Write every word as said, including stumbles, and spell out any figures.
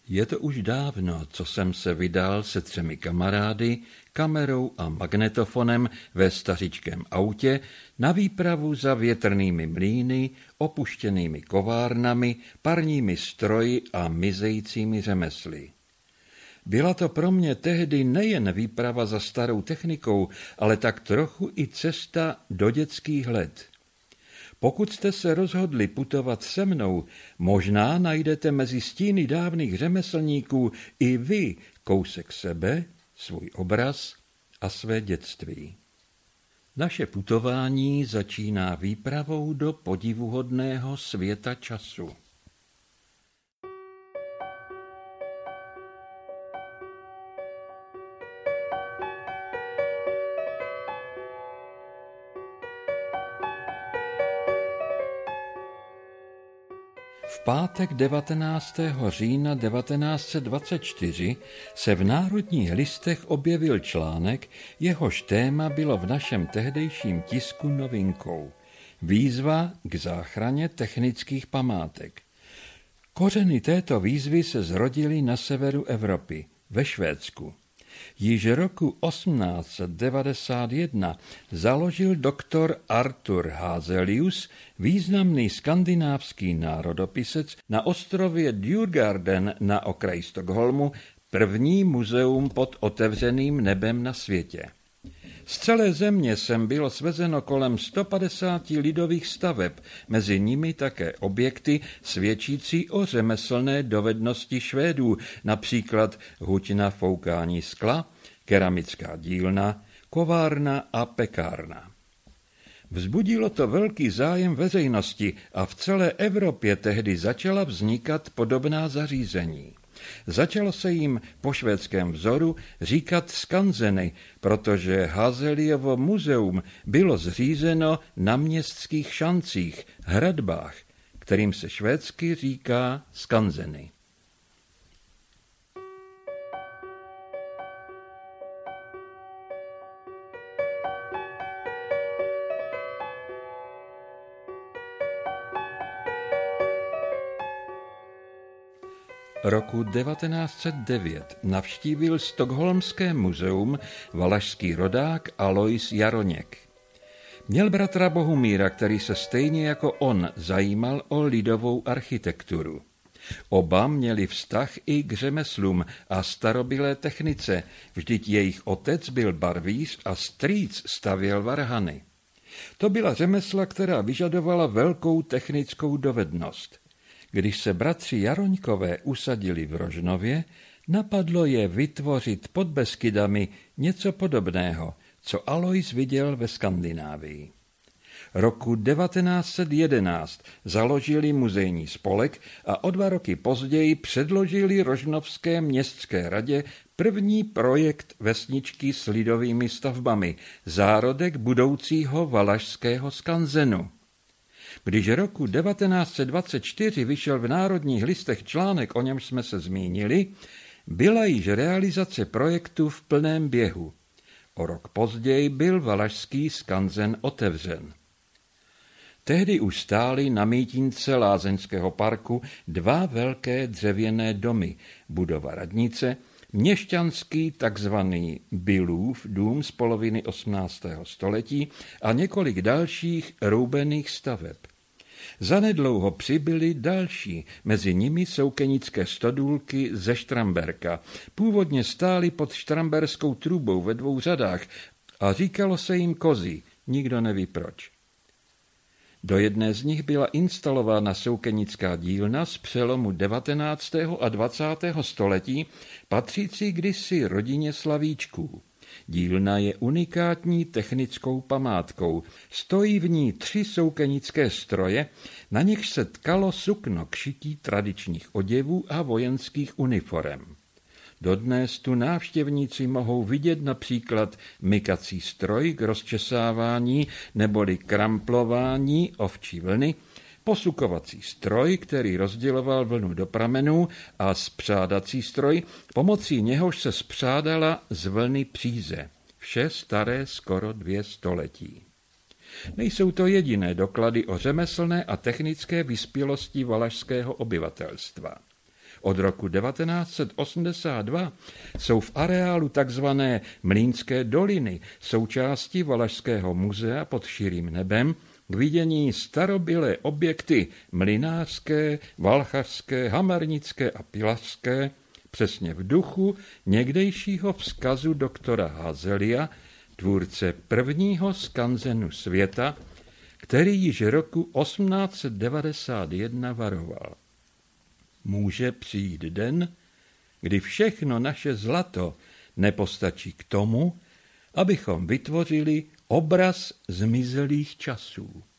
Je to už dávno, co jsem se vydal se třemi kamarády, kamerou a magnetofonem ve stařičkém autě na výpravu za větrnými mlýny, opuštěnými kovárnami, parními stroji a mizejícími řemesly. Byla to pro mě tehdy nejen výprava za starou technikou, ale tak trochu i cesta do dětských let. Pokud jste se rozhodli putovat se mnou, možná najdete mezi stíny dávných řemeslníků i vy kousek sebe, svůj obraz a své dětství. Naše putování začíná výpravou do podivuhodného světa času. V pátek devatenáctého října devatenáct set dvacet čtyři se v Národních listech objevil článek, jehož téma bylo v našem tehdejším tisku novinkou. Výzva k záchraně technických památek. Kořeny této výzvy se zrodily na severu Evropy, ve Švédsku. Již roku osmnáct set devadesát jedna založil doktor Arthur Hazelius, významný skandinávský národopisec, na ostrově Djurgården na okraji Stockholmu první muzeum pod otevřeným nebem na světě. Z celé země sem bylo svezeno kolem sto padesát lidových staveb, mezi nimi také objekty svědčící o řemeslné dovednosti Švédů, například huť na foukání skla, keramická dílna, kovárna a pekárna. Vzbudilo to velký zájem veřejnosti a v celé Evropě tehdy začala vznikat podobná zařízení. Začalo se jim po švédském vzoru říkat skanzeny, protože Hazeliovo muzeum bylo zřízeno na městských šancích, hradbách, kterým se švédsky říká skanzeny. Roku devatenáct set devět navštívil Stockholmské muzeum valašský rodák Alois Jaroněk. Měl bratra Bohumíra, který se stejně jako on zajímal o lidovou architekturu. Oba měli vztah i k řemeslům a starobylé technice, vždyť jejich otec byl barvíř a strýc stavěl varhany. To byla řemesla, která vyžadovala velkou technickou dovednost. Když se bratři Jaroňkové usadili v Rožnově, napadlo je vytvořit pod Beskydami něco podobného, co Alois viděl ve Skandinávii. Roku devatenáct set jedenáct založili muzejní spolek a o dva roky později předložili Rožnovské městské radě první projekt vesničky s lidovými stavbami, zárodek budoucího valašského skanzenu. Když roku devatenáct set dvacet čtyři vyšel v Národních listech článek, o němž jsme se zmínili, byla již realizace projektu v plném běhu. O rok později byl valašský skanzen otevřen. Tehdy už stály na mítínce lázeňského parku dva velké dřevěné domy, budova radnice, měšťanský takzvaný Bylův dům z poloviny osmnáctého století a několik dalších roubených staveb. Zanedlouho přibyly další, mezi nimi soukenické stodůlky ze Štramberka. Původně stály pod štramberskou trubou ve dvou řadách a říkalo se jim kozy, nikdo neví proč. Do jedné z nich byla instalována soukenická dílna z přelomu devatenáctého a dvacátého století, patřící kdysi rodině Slavíčků. Dílna je unikátní technickou památkou. Stojí v ní tři soukenické stroje, na nichž se tkalo sukno k šití tradičních oděvů a vojenských uniforem. Dodnes tu návštěvníci mohou vidět například mykací stroj k rozčesávání neboli kramplování ovčí vlny, posukovací stroj, který rozděloval vlnu do pramenů, a spřádací stroj, pomocí něhož se spřádala z vlny příze. Vše staré skoro dvě století. Nejsou to jediné doklady o řemeslné a technické vyspělosti valašského obyvatelstva. od roku devatenáct set osmdesát dva jsou v areálu takzvané Mlýnské doliny, součástí Valašského muzea pod širým nebem, k vidění starobylé objekty mlynářské, valchařské, hamarnické a pilařské, přesně v duchu někdejšího vzkazu doktora Hazelia, tvůrce prvního skanzenu světa, který již roku osmnáct set devadesát jedna varoval. Může přijít den, kdy všechno naše zlato nepostačí k tomu, abychom vytvořili obraz zmizelých časů.